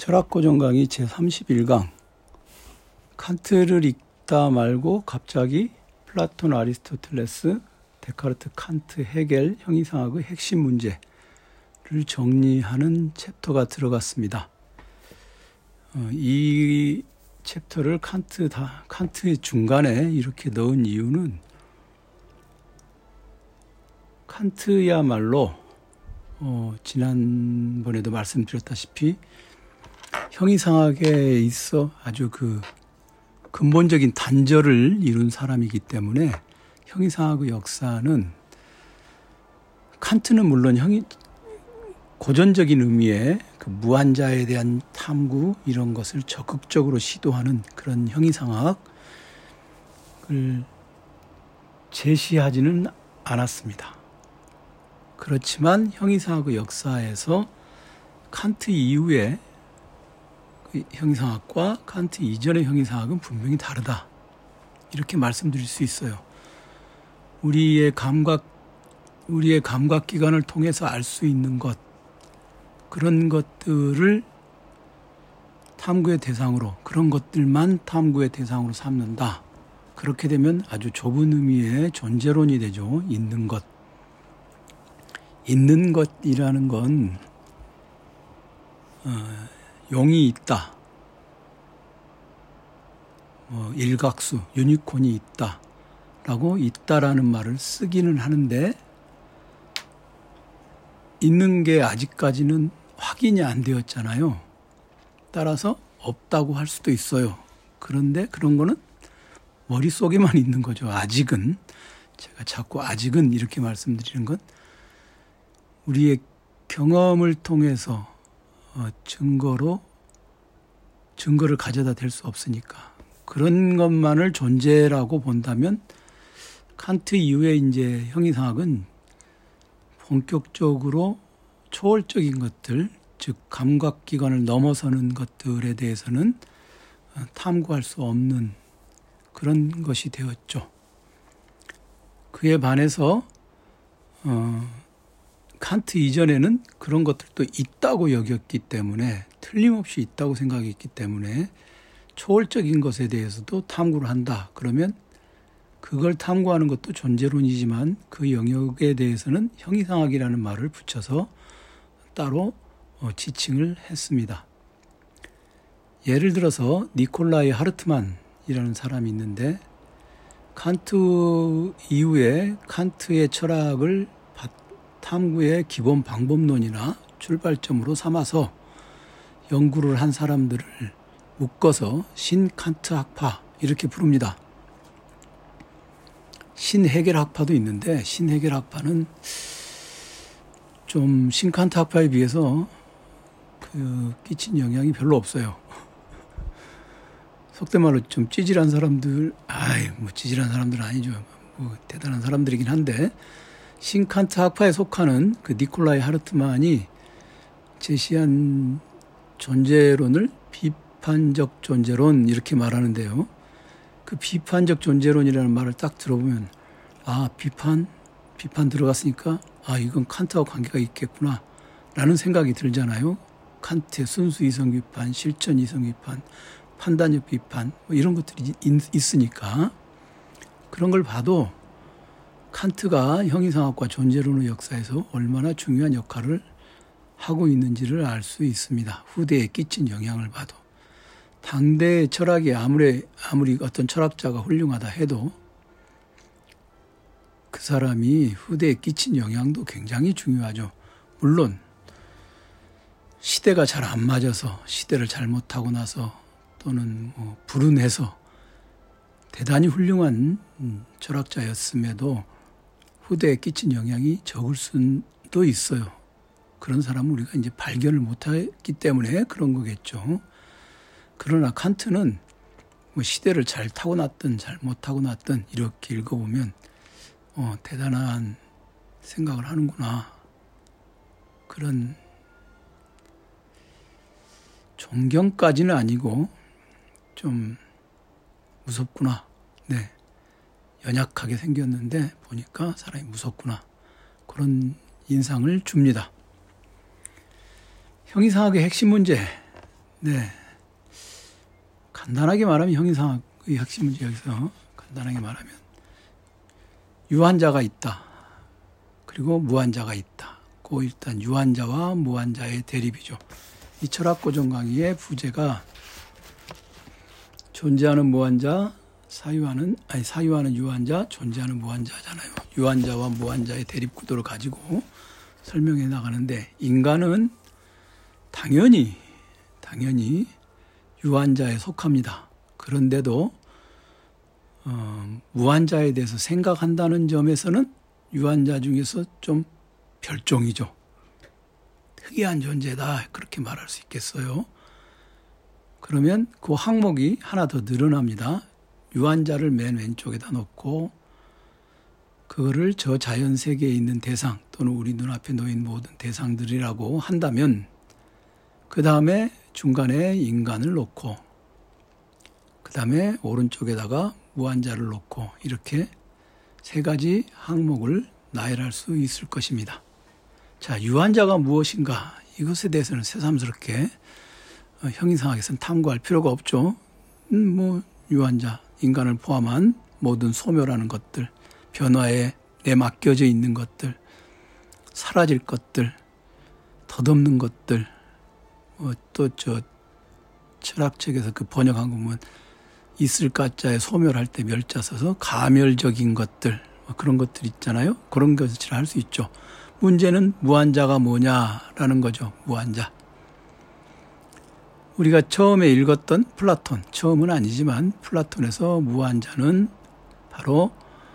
철학고전 강의 제31강 칸트를 읽다 말고 갑자기 플라톤, 아리스토텔레스, 데카르트, 칸트, 헤겔, 형이상학의 핵심 문제를 정리하는 챕터가 들어갔습니다. 이 챕터를 칸트의 중간에 이렇게 넣은 이유는 칸트야말로 지난번에도 말씀드렸다시피 형이상학에 있어 아주 그 근본적인 단절을 이룬 사람이기 때문에 형이상학의 역사는 칸트는 물론 고전적인 의미의 그 무한자에 대한 탐구 이런 것을 적극적으로 시도하는 그런 형이상학을 제시하지는 않았습니다. 그렇지만 형이상학의 역사에서 칸트 이후에 그 형이상학과 칸트 이전의 형이상학은 분명히 다르다. 이렇게 말씀드릴 수 있어요. 우리의 감각기관을 통해서 알 수 있는 것, 그런 것들을 탐구의 대상으로, 그런 것들만 탐구의 대상으로 삼는다. 그렇게 되면 아주 좁은 의미의 존재론이 되죠. 있는 것. 있는 것이라는 건 용이 있다, 일각수, 유니콘이 있다 라고 있다라는 말을 쓰기는 하는데 있는 게 아직까지는 확인이 안 되었잖아요. 따라서 없다고 할 수도 있어요. 그런데 그런 거는 머릿속에만 있는 거죠. 아직은. 제가 자꾸 아직은 이렇게 말씀드리는 건 우리의 경험을 통해서 증거를 가져다 댈 수 없으니까 그런 것만을 존재라고 본다면 칸트 이후에 이제 형이상학은 본격적으로 초월적인 것들, 즉 감각기관을 넘어서는 것들에 대해서는 탐구할 수 없는 그런 것이 되었죠. 그에 반해서 칸트 이전에는 그런 것들도 있다고 여겼기 때문에, 틀림없이 있다고 생각했기 때문에 초월적인 것에 대해서도 탐구를 한다. 그러면 그걸 탐구하는 것도 존재론이지만 그 영역에 대해서는 형이상학이라는 말을 붙여서 따로 지칭을 했습니다. 예를 들어서 니콜라이 하르트만이라는 사람이 있는데 칸트 이후에 칸트의 철학을 탐구의 기본 방법론이나 출발점으로 삼아서 연구를 한 사람들을 묶어서 신칸트 학파 이렇게 부릅니다. 신헤겔 학파도 있는데 신헤겔 학파는 좀 신칸트 학파에 비해서 끼친 영향이 별로 없어요. 속된 말로 좀 찌질한 사람들, 찌질한 사람들은 아니죠. 대단한 사람들이긴 한데 신칸트 학파에 속하는 그 니콜라이 하르트만이 제시한 존재론을 비판적 존재론 이렇게 말하는데요. 그 비판적 존재론이라는 말을 딱 들어보면 비판 들어갔으니까 이건 칸트하고 관계가 있겠구나 라는 생각이 들잖아요. 칸트의 순수 이성 비판, 실천 이성 비판, 판단력 비판 이런 것들이 있으니까 그런 걸 봐도 칸트가 형이상학과 존재론의 역사에서 얼마나 중요한 역할을 하고 있는지를 알 수 있습니다. 후대에 끼친 영향을 봐도. 당대 철학이 아무리 어떤 철학자가 훌륭하다 해도 그 사람이 후대에 끼친 영향도 굉장히 중요하죠. 물론 시대가 잘 안 맞아서, 시대를 잘못하고 나서 또는 불운해서 대단히 훌륭한 철학자였음에도 후대에 끼친 영향이 적을 수도 있어요. 그런 사람은 우리가 이제 발견을 못했기 때문에 그런 거겠죠. 그러나 칸트는 시대를 잘 타고났든 잘 못타고났든 이렇게 읽어보면 대단한 생각을 하는구나. 그런 존경까지는 아니고 좀 무섭구나. 네. 연약하게 생겼는데 보니까 사람이 무섭구나. 그런 인상을 줍니다. 형이상학의 핵심 문제 네. 간단하게 말하면 형이상학의 핵심은 여기서 간단하게 말하면 유한자가 있다. 그리고 무한자가 있다. 그 일단 유한자와 무한자의 대립이죠. 이 철학 고전 강의의 부제가 존재하는 무한자, 사유하는 유한자, 존재하는 무한자잖아요. 유한자와 무한자의 대립 구도를 가지고 설명해 나가는데 인간은 당연히 유한자에 속합니다. 그런데도 무한자에 대해서 생각한다는 점에서는 유한자 중에서 좀 별종이죠. 특이한 존재다 그렇게 말할 수 있겠어요. 그러면 그 항목이 하나 더 늘어납니다. 유한자를 맨 왼쪽에다 놓고 그거를 저 자연 세계에 있는 대상 또는 우리 눈앞에 놓인 모든 대상들이라고 한다면 그 다음에 중간에 인간을 놓고 그 다음에 오른쪽에다가 무한자를 놓고 이렇게 세 가지 항목을 나열할 수 있을 것입니다. 자, 유한자가 무엇인가 이것에 대해서는 새삼스럽게 형이상학에서는 탐구할 필요가 없죠. 유한자, 인간을 포함한 모든 소멸하는 것들, 변화에 내맡겨져 있는 것들, 사라질 것들, 덧없는 것들, 또 철학책에서 그 번역한 거 보면 있을 가짜에 소멸할 때 멸자 써서 가멸적인 것들, 그런 것들 있잖아요. 그런 것을 할 수 있죠. 문제는 무한자가 뭐냐라는 거죠. 무한자. 우리가 처음에 읽었던 플라톤, 처음은 아니지만 플라톤에서 무한자는 바로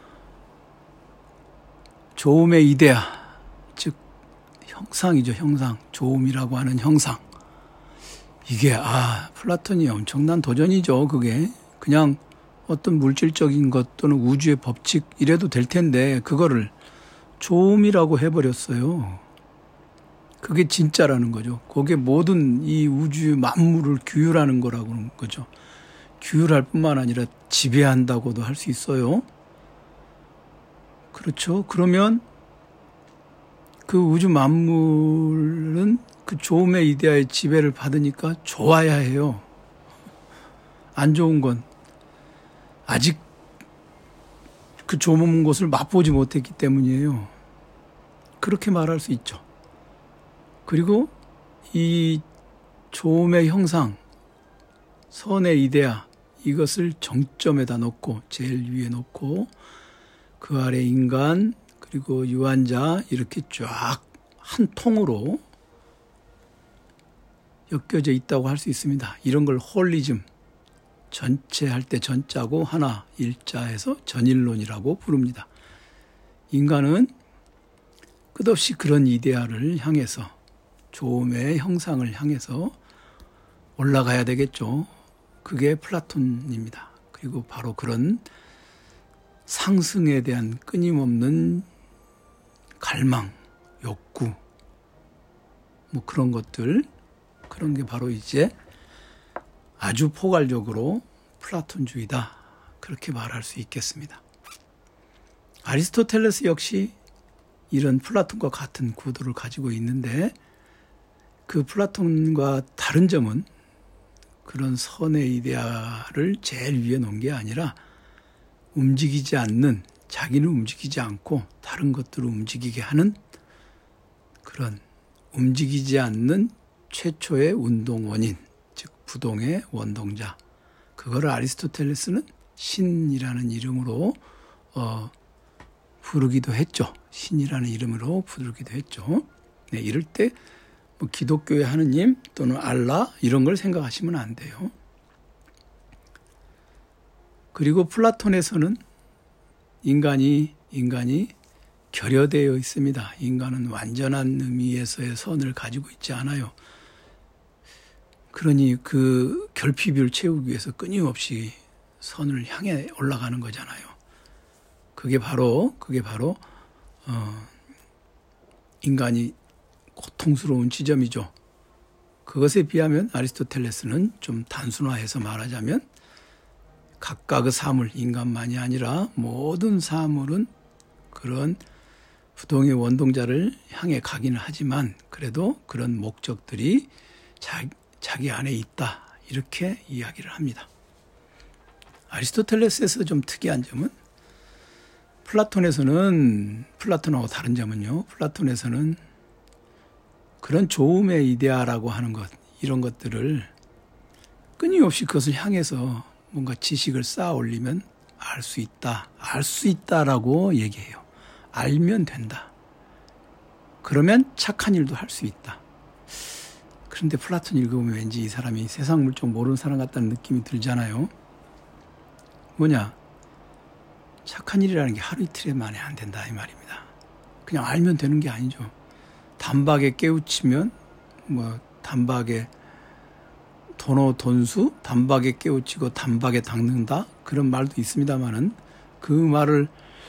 조음의 이데아, 즉 형상이죠. 형상. 조음이라고 하는 형상. 이게 플라톤이 엄청난 도전이죠. 그게 그냥 어떤 물질적인 것 또는 우주의 법칙 이래도 될 텐데 그거를 조음이라고 해버렸어요. 그게 진짜라는 거죠. 그게 모든 이 우주 만물을 규율하는 거라고 하는 거죠. 규율할 뿐만 아니라 지배한다고도 할 수 있어요. 그렇죠. 그러면 그 우주 만물은 그 조음의 이데아의 지배를 받으니까 좋아야 해요. 안 좋은 건 아직 그 좋은 것을 맛보지 못했기 때문이에요. 그렇게 말할 수 있죠. 그리고 이 조음의 형상, 선의 이데아 이것을 정점에다 놓고 제일 위에 놓고 그 아래 인간 그리고 유한자 이렇게 쫙 한 통으로 엮여져 있다고 할 수 있습니다. 이런 걸 홀리즘, 전체 할 때 전자고 하나 일자해서 전일론이라고 부릅니다. 인간은 끝없이 그런 이데아를 향해서 조음의 형상을 향해서 올라가야 되겠죠. 그게 플라톤입니다. 그리고 바로 그런 상승에 대한 끊임없는 갈망, 욕구, 그런 것들, 그런 게 바로 이제 아주 포괄적으로 플라톤주의다. 그렇게 말할 수 있겠습니다. 아리스토텔레스 역시 이런 플라톤과 같은 구도를 가지고 있는데 그 플라톤과 다른 점은 그런 선의 이데아를 제일 위에 놓은 게 아니라 움직이지 않는, 자기는 움직이지 않고 다른 것들을 움직이게 하는 그런 움직이지 않는 최초의 운동 원인, 즉 부동의 원동자. 그거를 아리스토텔레스는 신이라는 이름으로 부르기도 했죠. 신이라는 이름으로 부르기도 했죠. 네, 이럴 때 기독교의 하느님 또는 알라 이런 걸 생각하시면 안 돼요. 그리고 플라톤에서는 인간이 결여되어 있습니다. 인간은 완전한 의미에서의 선을 가지고 있지 않아요. 그러니 그 결핍을 채우기 위해서 끊임없이 선을 향해 올라가는 거잖아요. 그게 바로 인간이 고통스러운 지점이죠. 그것에 비하면 아리스토텔레스는 좀 단순화해서 말하자면 각각의 사물, 인간만이 아니라 모든 사물은 그런 부동의 원동자를 향해 가기는 하지만 그래도 그런 목적들이 자기 안에 있다. 이렇게 이야기를 합니다. 아리스토텔레스에서 좀 특이한 점은 플라톤하고 다른 점은요. 플라톤에서는 그런 좋음의 이데아라고 하는 것, 이런 것들을 끊임없이 그것을 향해서 뭔가 지식을 쌓아 올리면 알 수 있다라고 얘기해요. 알면 된다. 그러면 착한 일도 할 수 있다. 그런데 플라톤 읽어보면 왠지 이 사람이 세상 물정 모르는 사람 같다는 느낌이 들잖아요. 뭐냐? 착한 일이라는 게 하루 이틀에 만에 안 된다 이 말입니다. 그냥 알면 되는 게 아니죠. 단박에 깨우치면 단박에 돈수 단박에 깨우치고 단박에 닦는다 그런 말도 있습니다만은 그 말을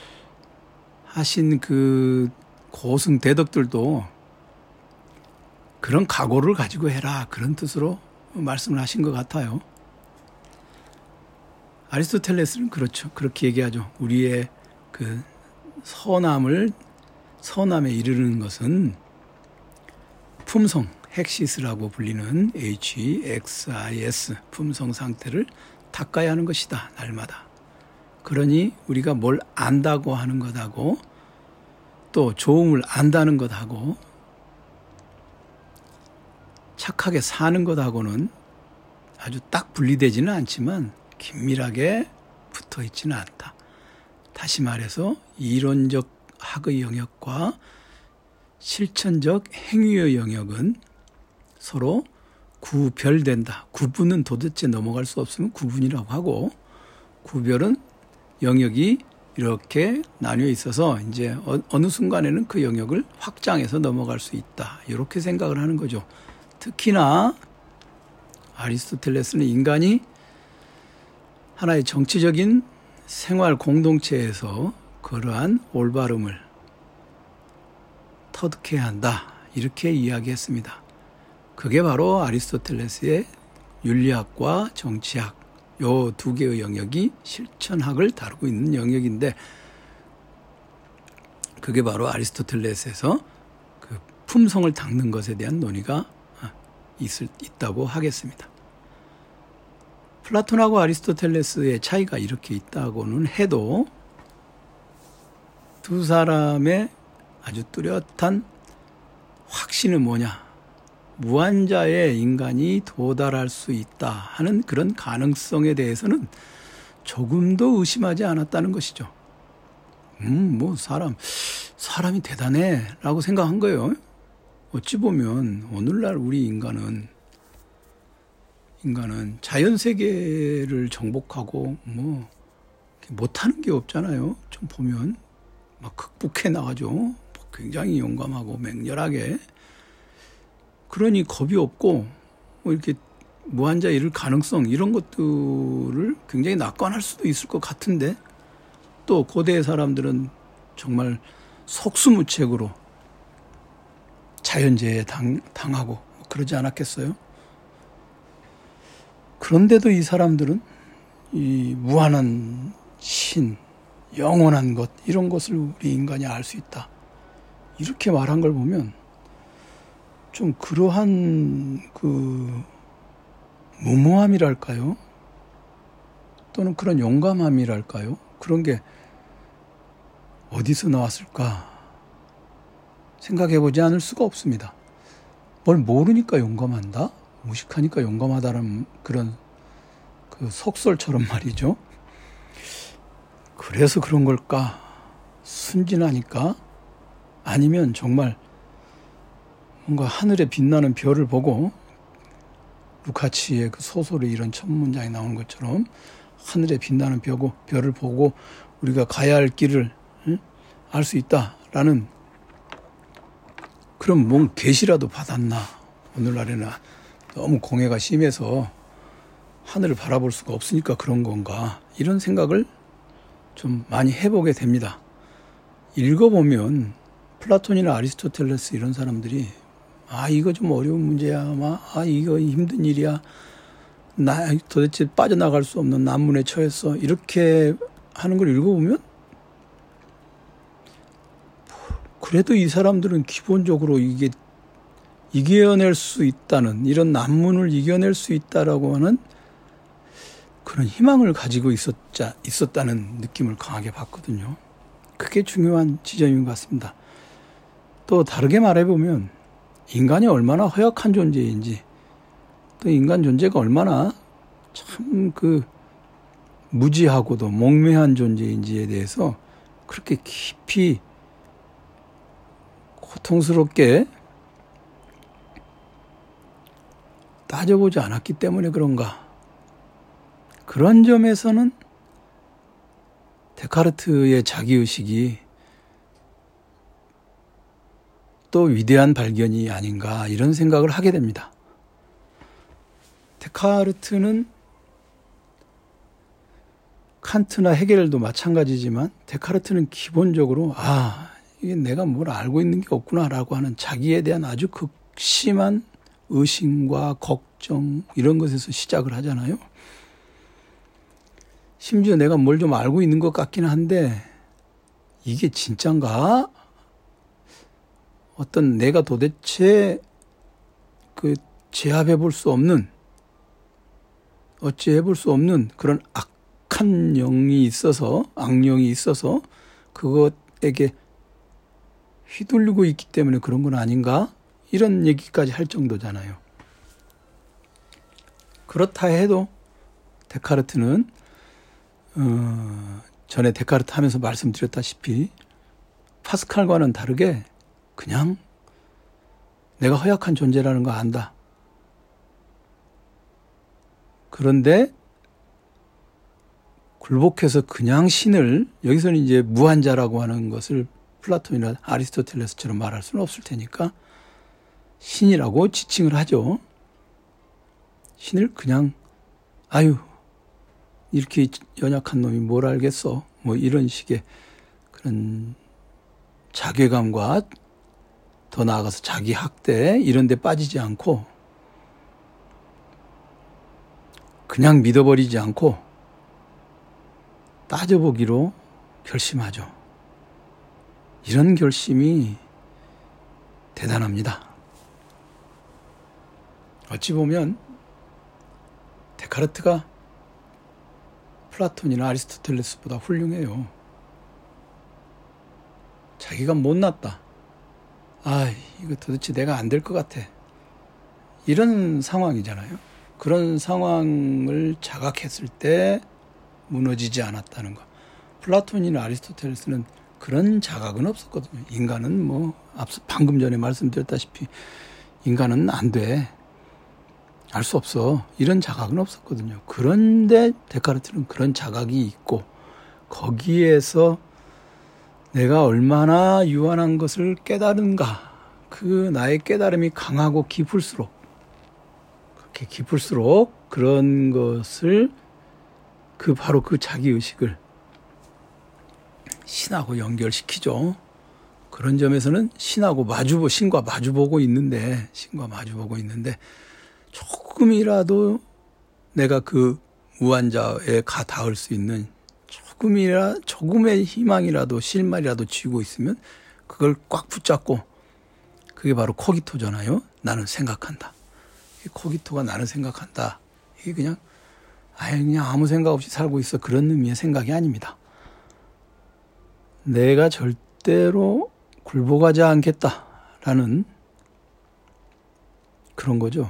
하신 그 고승 대덕들도 그런 각오를 가지고 해라 그런 뜻으로 말씀을 하신 것 같아요. 아리스토텔레스는 그렇죠. 그렇게 얘기하죠. 우리의 그 선함에 이르는 것은 품성, 헥시스라고 불리는 HEXIS, 품성 상태를 닦아야 하는 것이다, 날마다. 그러니 우리가 뭘 안다고 하는 것하고 또 좋음을 안다는 것하고 착하게 사는 것하고는 아주 딱 분리되지는 않지만 긴밀하게 붙어 있지는 않다. 다시 말해서 이론적 학의 영역과 실천적 행위의 영역은 서로 구별된다. 구분은 도대체 넘어갈 수 없으면 구분이라고 하고 구별은 영역이 이렇게 나뉘어 있어서 이제 어느 순간에는 그 영역을 확장해서 넘어갈 수 있다. 이렇게 생각을 하는 거죠. 특히나 아리스토텔레스는 인간이 하나의 정치적인 생활 공동체에서 그러한 올바름을 터득해야 한다. 이렇게 이야기했습니다. 그게 바로 아리스토텔레스의 윤리학과 정치학 요 두 개의 영역이 실천학을 다루고 있는 영역인데 그게 바로 아리스토텔레스에서 그 품성을 닦는 것에 대한 논의가 있다고 하겠습니다. 플라톤하고 아리스토텔레스의 차이가 이렇게 있다고는 해도 두 사람의 아주 뚜렷한 확신은 뭐냐? 무한자의 인간이 도달할 수 있다 하는 그런 가능성에 대해서는 조금도 의심하지 않았다는 것이죠. 사람이 대단해 라고 생각한 거예요. 어찌 보면 오늘날 우리 인간은 자연세계를 정복하고 못하는 게 없잖아요. 좀 보면 막 극복해 나가죠. 굉장히 용감하고 맹렬하게. 그러니 겁이 없고 이렇게 무한자 이룰 가능성 이런 것들을 굉장히 낙관할 수도 있을 것 같은데 또 고대 사람들은 정말 속수무책으로 자연재해에 당하고 그러지 않았겠어요? 그런데도 이 사람들은 이 무한한 신, 영원한 것 이런 것을 우리 인간이 알 수 있다. 이렇게 말한 걸 보면 좀 그러한 그 무모함이랄까요? 또는 그런 용감함이랄까요? 그런 게 어디서 나왔을까? 생각해보지 않을 수가 없습니다. 뭘 모르니까 용감한다? 무식하니까 용감하다는 그런 그 속설처럼 말이죠. 그래서 그런 걸까? 순진하니까? 아니면 정말 뭔가 하늘에 빛나는 별을 보고 루카치의 그 소설에 이런 첫 문장이 나오는 것처럼 하늘에 빛나는 별을 보고 우리가 가야 할 길을 알 수 있다라는 그럼 뭔 계시라도 받았나? 오늘날에는 너무 공해가 심해서 하늘을 바라볼 수가 없으니까 그런 건가? 이런 생각을 좀 많이 해보게 됩니다. 읽어보면 플라톤이나 아리스토텔레스 이런 사람들이 이거 좀 어려운 문제야. 이거 힘든 일이야. 나 도대체 빠져나갈 수 없는 난문에 처했어. 이렇게 하는 걸 읽어보면 그래도 이 사람들은 기본적으로 이게 이겨낼 수 있다는, 이런 난문을 이겨낼 수 있다라고 하는 그런 희망을 가지고 있었다는 느낌을 강하게 받거든요. 그게 중요한 지점인 것 같습니다. 또 다르게 말해보면 인간이 얼마나 허약한 존재인지, 또 인간 존재가 얼마나 참 무지하고도 몽매한 존재인지에 대해서 그렇게 깊이 고통스럽게 따져보지 않았기 때문에 그런가. 그런 점에서는 데카르트의 자기의식이 또 위대한 발견이 아닌가, 이런 생각을 하게 됩니다. 데카르트는 칸트나 헤겔도 마찬가지지만 데카르트는 기본적으로 이게 내가 뭘 알고 있는 게 없구나라고 하는 자기에 대한 아주 극심한 의심과 걱정, 이런 것에서 시작을 하잖아요. 심지어 내가 뭘 좀 알고 있는 것 같기는 한데 이게 진짠가? 어떤 내가 도대체 제압해 볼 수 없는, 어찌해 볼 수 없는 그런 악한 영이 있어서, 악령이 있어서 그것에게 휘둘리고 있기 때문에 그런 건 아닌가? 이런 얘기까지 할 정도잖아요. 그렇다 해도 데카르트는 전에 데카르트 하면서 말씀드렸다시피 파스칼과는 다르게 그냥 내가 허약한 존재라는 거 안다. 그런데 굴복해서 그냥 신을, 여기서는 이제 무한자라고 하는 것을 플라톤이나 아리스토텔레스처럼 말할 수는 없을 테니까 신이라고 지칭을 하죠. 신을 그냥 이렇게 연약한 놈이 뭘 알겠어, 뭐 이런 식의 그런 자괴감과 더 나아가서 자기 학대 이런 데 빠지지 않고 그냥 믿어버리지 않고 따져보기로 결심하죠. 이런 결심이 대단합니다. 어찌 보면 데카르트가 플라톤이나 아리스토텔레스보다 훌륭해요. 자기가 못났다. 이거 도대체 내가 안 될 것 같아. 이런 상황이잖아요. 그런 상황을 자각했을 때 무너지지 않았다는 거. 플라톤이나 아리스토텔레스는 그런 자각은 없었거든요. 인간은 방금 전에 말씀드렸다시피 인간은 안 돼. 알 수 없어. 이런 자각은 없었거든요. 그런데 데카르트는 그런 자각이 있고 거기에서 내가 얼마나 유한한 것을 깨달은가. 그 나의 깨달음이 강하고 깊을수록, 그렇게 깊을수록 그런 것을 바로 그 자기의식을 신하고 연결시키죠. 그런 점에서는 신과 마주보고 있는데 조금이라도 내가 그 무한자에 닿을 수 있는 조금의 희망이라도 실마리라도 쥐고 있으면 그걸 꽉 붙잡고, 그게 바로 코기토잖아요. 나는 생각한다. 코기토가 나는 생각한다. 이게 그냥 아무 생각 없이 살고 있어, 그런 의미의 생각이 아닙니다. 내가 절대로 굴복하지 않겠다라는 그런 거죠.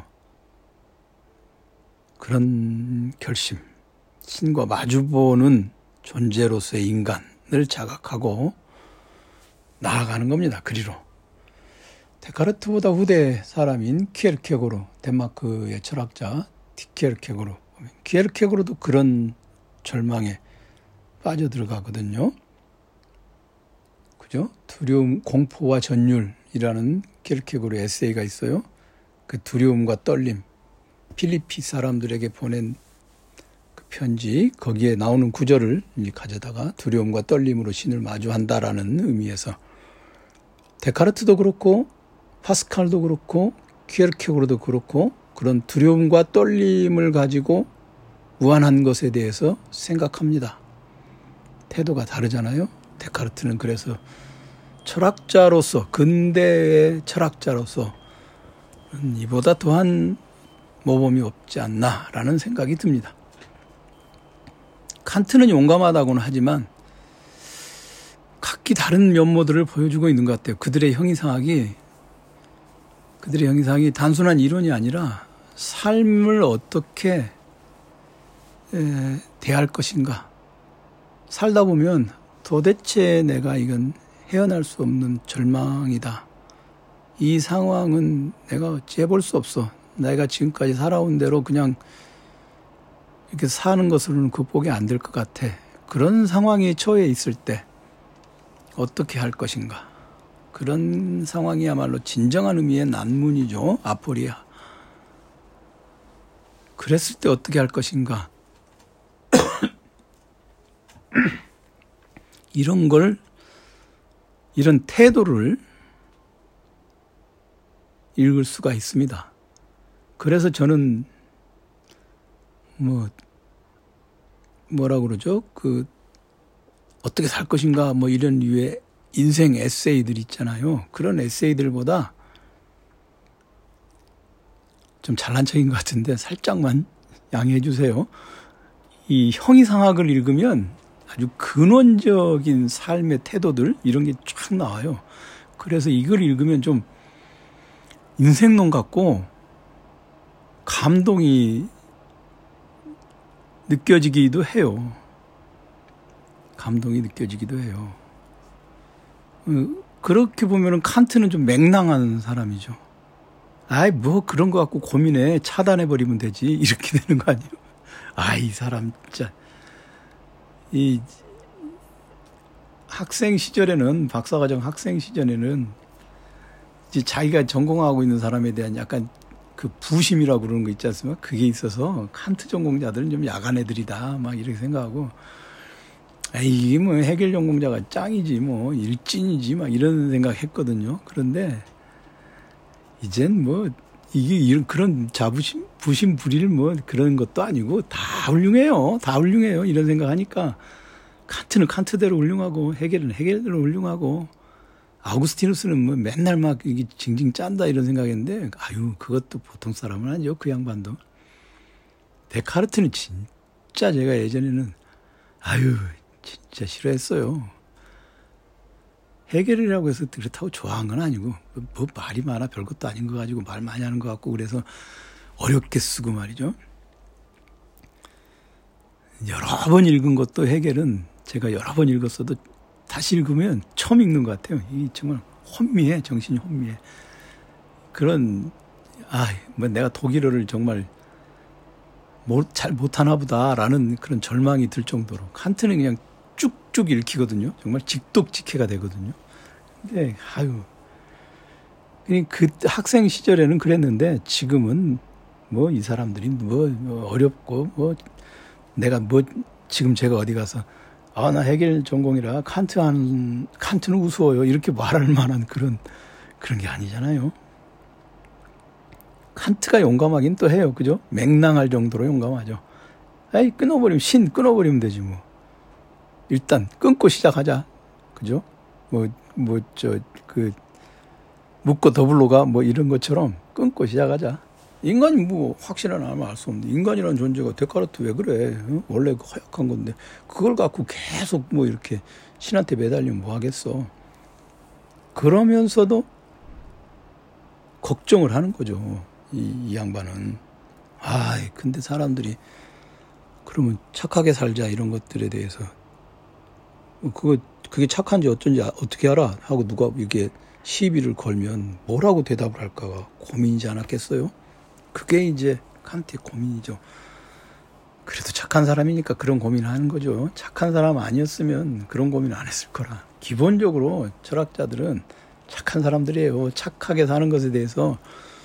그런 결심, 신과 마주보는 존재로서의 인간을 자각하고 나아가는 겁니다. 그리로. 데카르트보다 후대 사람인 키에르케고르, 덴마크의 철학자 키에르케고르. 키에르케고르도 그런 절망에 빠져들어가거든요. 그죠? 두려움, 공포와 전율이라는 키에르케고르의 에세이가 있어요. 그 두려움과 떨림, 필리피 사람들에게 보낸 그 편지, 거기에 나오는 구절을 가져다가 두려움과 떨림으로 신을 마주한다라는 의미에서 데카르트도 그렇고 파스칼도 그렇고 키에르케고르도 그렇고 그런 두려움과 떨림을 가지고 무한한 것에 대해서 생각합니다. 태도가 다르잖아요. 데카르트는 그래서 철학자로서, 근대의 철학자로서 이보다 더한 모범이 없지 않나라는 생각이 듭니다. 칸트는 용감하다고는 하지만 각기 다른 면모들을 보여주고 있는 것 같아요. 그들의 형이상학이 단순한 이론이 아니라 삶을 어떻게 대할 것인가. 살다 보면 도대체 내가 이건 헤어날 수 없는 절망이다. 이 상황은 내가 어찌해볼 수 없어. 내가 지금까지 살아온 대로 그냥 이렇게 사는 것으로는 극복이 안 될 것 같아. 그런 상황에 처해 있을 때 어떻게 할 것인가. 그런 상황이야말로 진정한 의미의 난문이죠. 아포리아. 그랬을 때 어떻게 할 것인가. 이런 태도를 읽을 수가 있습니다. 그래서 저는 뭐라고 그러죠? 어떻게 살 것인가 이런 류의 인생 에세이들 있잖아요. 그런 에세이들보다 좀 잘난 척인 것 같은데 살짝만 양해해 주세요. 이 형이상학을 읽으면 아주 근원적인 삶의 태도들 이런 게 쫙 나와요. 그래서 이걸 읽으면 좀 인생론 같고 감동이 느껴지기도 해요. 그렇게 보면은 칸트는 좀 맹랑한 사람이죠. 그런 거 갖고 고민해. 차단해버리면 되지. 이렇게 되는 거 아니에요? 이 사람 진짜. 이 학생 시절에는, 박사과정 학생 시절에는 이제 자기가 전공하고 있는 사람에 대한 약간 그 부심이라고 그러는 거 있지 않습니까? 그게 있어서 칸트 전공자들은 좀 야간 애들이다. 막 이렇게 생각하고, 이게 해겔 전공자가 짱이지, 일진이지, 막 이런 생각 했거든요. 그런데 이젠 이게 그런 자부심, 부심 부릴 그런 것도 아니고 다 훌륭해요. 이런 생각 하니까 칸트는 칸트대로 훌륭하고 헤겔은 헤겔대로 훌륭하고 아우구스티누스는 맨날 막 이게 징징 짠다 이런 생각했는데 그것도 보통 사람은 아니죠. 그 양반도. 데카르트는 진짜 제가 예전에는 진짜 싫어했어요. 헤겔이라고 해서 그렇다고 좋아한 건 아니고 말이 많아 별것도 아닌 거 가지고 말 많이 하는 것 같고 그래서 어렵게 쓰고 말이죠. 여러 번 읽은 것도 헤겔은 제가 여러 번 읽었어도 다시 읽으면 처음 읽는 것 같아요. 이 정말 혼미해. 정신이 혼미해. 그런 내가 독일어를 정말 잘 못하나 보다라는 그런 절망이 들 정도로 칸트는 그냥 쭉쭉 읽히거든요. 정말 직독직해가 되거든요. 근데 그 학생 시절에는 그랬는데 지금은 이 사람들이 어렵고 내가 지금 제가 어디 가서 나 헤겔 전공이라 칸트는 우스워요 이렇게 말할 만한 그런 게 아니잖아요. 칸트가 용감하긴 또 해요. 그죠? 맹랑할 정도로 용감하죠. 끊어버리면 되지 일단 끊고 시작하자. 그죠? 묻고 더블로가 이런 것처럼 끊고 시작하자. 인간이 확실한 알면 알 수 없는데 인간이라는 존재가 데카르트 왜 그래? 원래 허약한 건데 그걸 갖고 계속 이렇게 신한테 매달리면 뭐 하겠어? 그러면서도 걱정을 하는 거죠. 이 양반은. 근데 사람들이 그러면 착하게 살자 이런 것들에 대해서 그게 착한지 어쩐지 어떻게 알아? 하고 누가 이게 시비를 걸면 뭐라고 대답을 할까가 고민이지 않았겠어요? 그게 이제 칸트의 고민이죠. 그래도 착한 사람이니까 그런 고민을 하는 거죠. 착한 사람 아니었으면 그런 고민을 안 했을 거라. 기본적으로 철학자들은 착한 사람들이에요. 착하게 사는 것에 대해서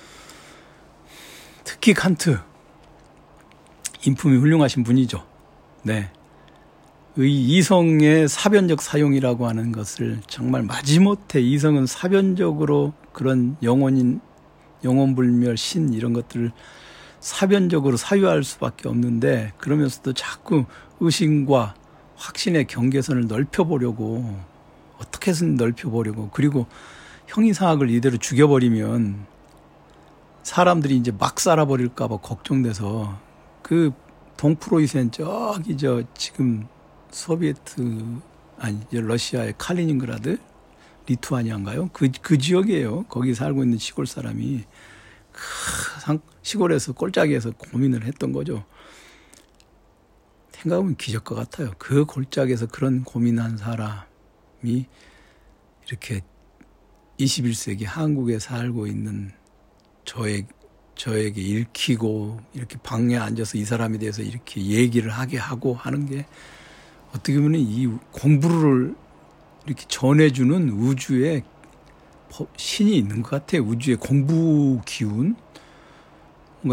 특히 칸트 인품이 훌륭하신 분이죠. 네. 이성의 사변적 사용이라고 하는 것을 정말 마지못해 이성은 사변적으로 그런 영혼불멸 신 이런 것들을 사변적으로 사유할 수밖에 없는데 그러면서도 자꾸 의심과 확신의 경계선을 넓혀보려고 어떻게 해서든 넓혀보려고 그리고 형이상학을 이대로 죽여버리면 사람들이 이제 막 살아버릴까봐 걱정돼서 그 동프로이센 저기 지금 소비에트 아니 러시아의 칼리닝그라드 리투아니아인가요? 그 지역이에요. 거기 살고 있는 시골 사람이 시골에서 꼴짝이에서 고민을 했던 거죠. 생각하면 기적과 같아요. 그 골짜기에서 그런 고민한 사람이 이렇게 21세기 한국에 살고 있는 저에게 읽히고 이렇게 방에 앉아서 이 사람에 대해서 이렇게 얘기를 하게 하고 하는 게 어떻게 보면 이 공부를 이렇게 전해주는 우주의 신이 있는 것 같아요. 우주의 공부 기운. 뭔가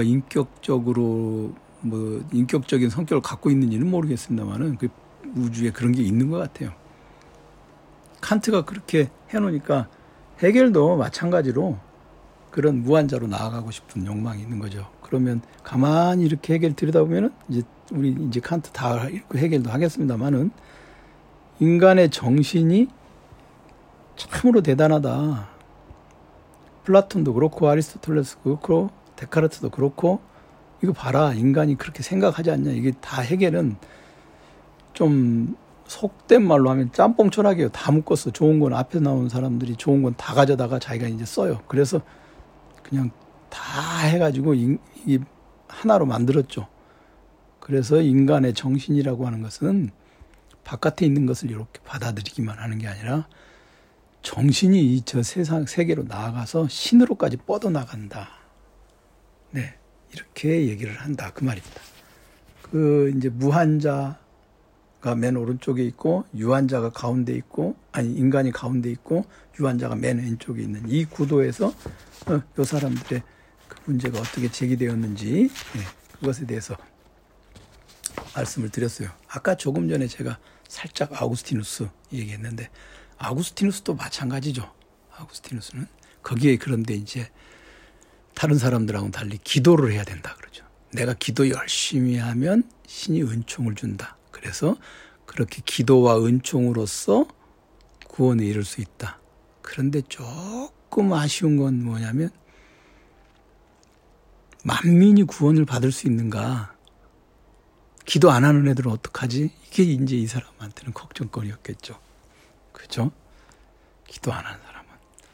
인격적인 성격을 갖고 있는지는 모르겠습니다만은 그 우주에 그런 게 있는 것 같아요. 칸트가 그렇게 해놓으니까 헤겔도 마찬가지로 그런 무한자로 나아가고 싶은 욕망이 있는 거죠. 그러면 가만히 이렇게 헤겔 들여다보면은 우리 칸트 다 읽고 헤겔도 하겠습니다만은 인간의 정신이 참으로 대단하다. 플라톤도 그렇고 아리스토텔레스도 그렇고 데카르트도 그렇고 이거 봐라. 인간이 그렇게 생각하지 않냐. 이게 다 헤겔은 좀 속된 말로 하면 짬뽕 철학이에요. 다 묶었어. 좋은 건 앞에 나온 사람들이 좋은 건 다 가져다가 자기가 이제 써요. 그래서 그냥 다 해가지고 이 하나로 만들었죠. 그래서 인간의 정신이라고 하는 것은 바깥에 있는 것을 이렇게 받아들이기만 하는 게 아니라 정신이 저 세계로 나아가서 신으로까지 뻗어나간다. 네. 이렇게 얘기를 한다. 그 말입니다. 이제 무한자가 맨 오른쪽에 있고, 유한자가 가운데 있고, 인간이 가운데 있고, 유한자가 맨 왼쪽에 있는 이 구도에서, 이 사람들의 그 문제가 어떻게 제기되었는지, 네, 그것에 대해서 말씀을 드렸어요. 아까 조금 전에 제가 살짝 아우구스티누스 얘기했는데, 아우구스티누스도 마찬가지죠. 아우구스티누스는. 거기에 그런데 이제, 다른 사람들하고는 달리 기도를 해야 된다 그러죠. 내가 기도 열심히 하면 신이 은총을 준다. 그래서 그렇게 기도와 은총으로서 구원에 이를 수 있다. 그런데 조금 아쉬운 건 뭐냐면 만민이 구원을 받을 수 있는가? 기도 안 하는 애들은 어떡하지? 이게 이제 이 사람한테는 걱정거리였겠죠. 그죠? 기도 안 하는 사람.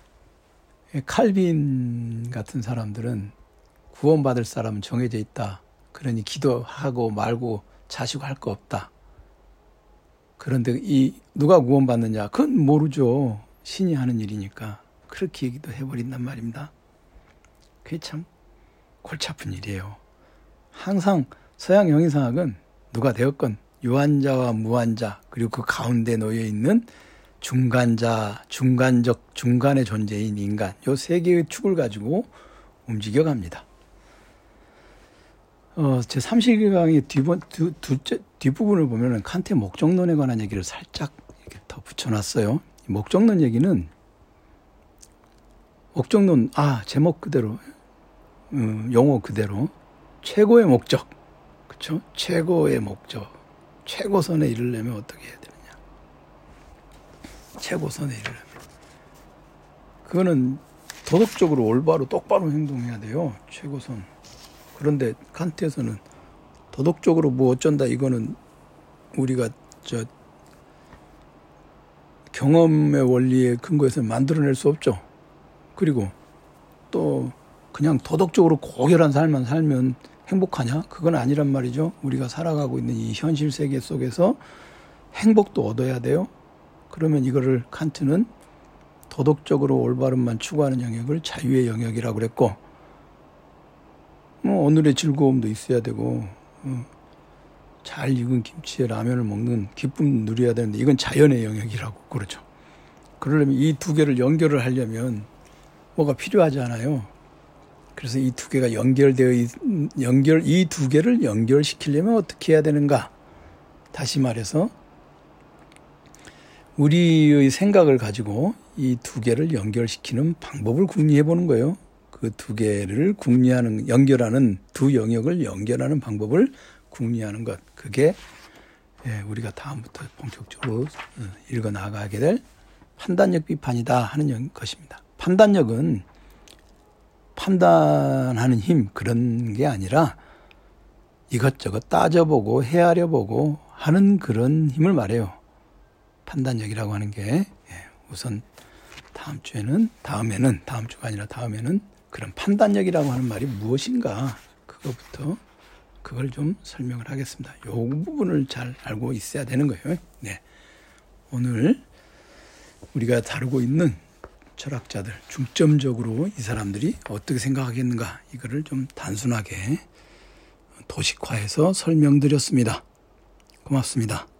칼빈 같은 사람들은 구원받을 사람은 정해져 있다. 그러니 기도하고 말고 자시고 할 거 없다. 그런데 누가 구원받느냐? 그건 모르죠. 신이 하는 일이니까. 그렇게 얘기도 해버린단 말입니다. 그게 참 골치 아픈 일이에요. 항상 서양 영의상학은 누가 되었건 유한자와 무한자 그리고 그 가운데 놓여있는 중간의 존재인 인간, 요 세 개의 축을 가지고 움직여갑니다. 제 31강의 뒷부분을 보면은 칸트의 목적론에 관한 얘기를 살짝 이렇게 더 붙여놨어요. 목적론 얘기는, 제목 그대로, 용어 그대로, 최고의 목적. 그쵸? 최고의 목적. 최고선에 이르려면 어떻게 해야 되느냐. 최고선에 이르려면. 그거는 도덕적으로 올바로 똑바로 행동해야 돼요. 최고선. 그런데 칸트에서는 도덕적으로 뭐 어쩐다 이거는 우리가 경험의 원리에 근거해서 만들어낼 수 없죠. 그리고 또 그냥 도덕적으로 고결한 삶만 살면 행복하냐? 그건 아니란 말이죠. 우리가 살아가고 있는 이 현실 세계 속에서 행복도 얻어야 돼요. 그러면 이거를 칸트는 도덕적으로 올바름만 추구하는 영역을 자유의 영역이라고 그랬고, 오늘의 즐거움도 있어야 되고, 잘 익은 김치에 라면을 먹는 기쁨 누려야 되는데 이건 자연의 영역이라고 그러죠. 그러려면 이 두 개를 연결을 하려면 뭐가 필요하지 않아요. 그래서 이 두 개가 이 두 개를 연결시키려면 어떻게 해야 되는가? 다시 말해서 우리의 생각을 가지고 이 두 개를 연결시키는 방법을 궁리해 보는 거예요. 그 두 개를 연결하는 두 영역을 연결하는 방법을 궁리하는 것. 그게 우리가 다음부터 본격적으로 읽어 나가게 될 판단력 비판이다 하는 것입니다. 판단력은 판단하는 힘 그런 게 아니라 이것저것 따져보고 헤아려보고 하는 그런 힘을 말해요. 판단력이라고 하는 게. 우선 다음 주가 아니라 다음에는 그런 판단력이라고 하는 말이 무엇인가 그걸 좀 설명을 하겠습니다. 이 부분을 잘 알고 있어야 되는 거예요. 네. 오늘 우리가 다루고 있는 철학자들 중점적으로 이 사람들이 어떻게 생각하겠는가 이거를 좀 단순하게 도식화해서 설명드렸습니다. 고맙습니다.